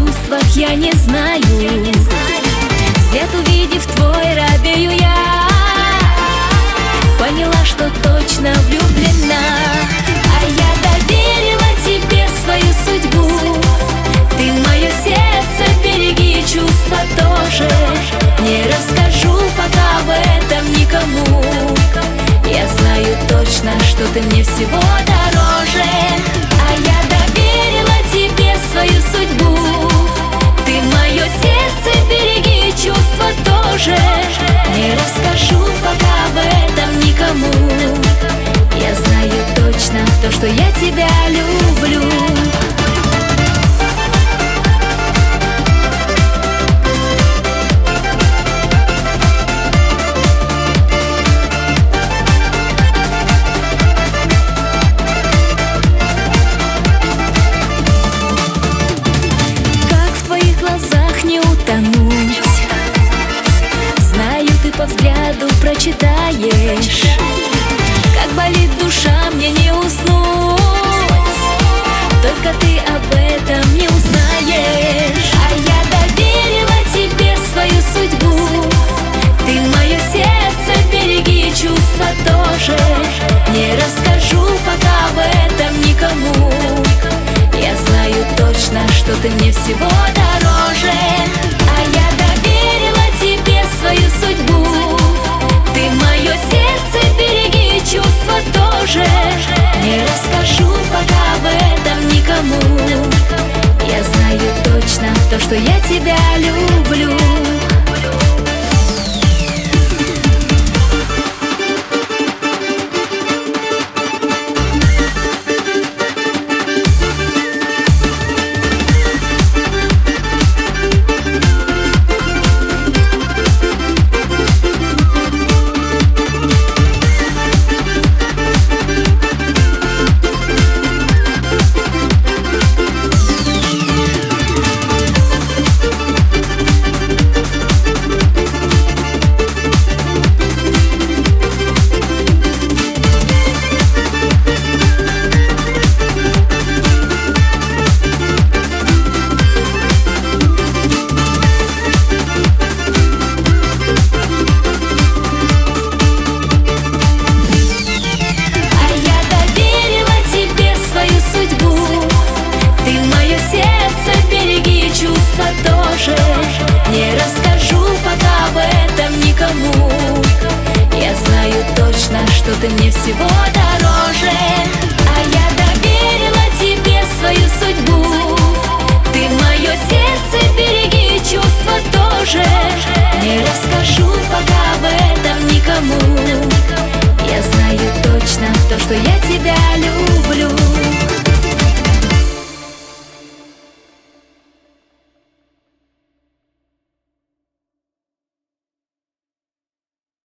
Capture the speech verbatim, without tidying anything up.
чувствах я не знаю. Взгляд увидев твой, робею я. Поняла, что точно влюблена. А я доверила тебе свою судьбу. Ты мое сердце, береги чувства тоже. Не расскажу пока об этом никому. Я знаю точно, что ты мне всего дороже. А я доверила тебе свою судьбу. Ты мое сердце, береги чувства тоже. Не расскажу пока об этом никому. Я знаю точно то, что я тебя люблю. Не утонуть. Знаю, ты по взгляду прочитаешь, как болит душа, мне не уснуть. Только ты об этом не узнаешь. А я доверила тебе свою судьбу. Ты мое сердце, береги чувства тоже. Не расскажу пока об этом никому. Я знаю точно, что ты мне всего дороже. А я доверила тебе свою судьбу. Ты мое сердце, береги чувства тоже. Не расскажу пока об этом никому. Я знаю точно то, что я тебя люблю. Не расскажу пока об этом никому. Я знаю точно, что ты мне всего дороже. А я доверила тебе свою судьбу. Ты мое сердце, береги чувства тоже. Не расскажу пока об этом никому. Я знаю точно то, что я тебя